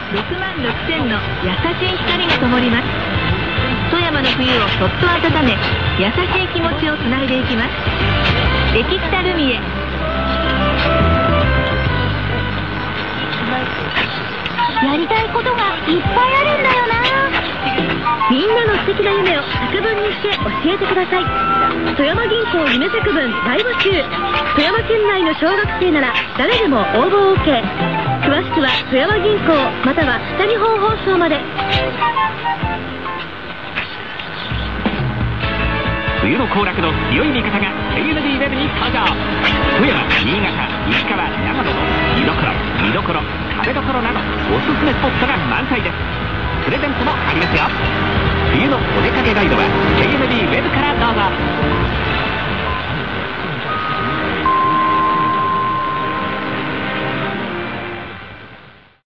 66000の優しい光が灯ります。富山の冬をそっと温め、優しい気持ちをつないでいきます。エキスタルミエ。 やりたいことがいっぱいあるんだよな。みんなの素敵な夢を作文にして教えてください。富山銀行夢作文大募集。富山県内の小学生なら誰でも応募 OK。 詳しくは富山銀行または北日本放送まで。 冬の行楽の強い味方が KNB ウェブに登場。富山、新潟、石川、長野の見どころ、食べどころなどおすすめスポットが満載です。プレゼントもありますよ。冬のお出かけガイドは KNB ウェブからどうぞ。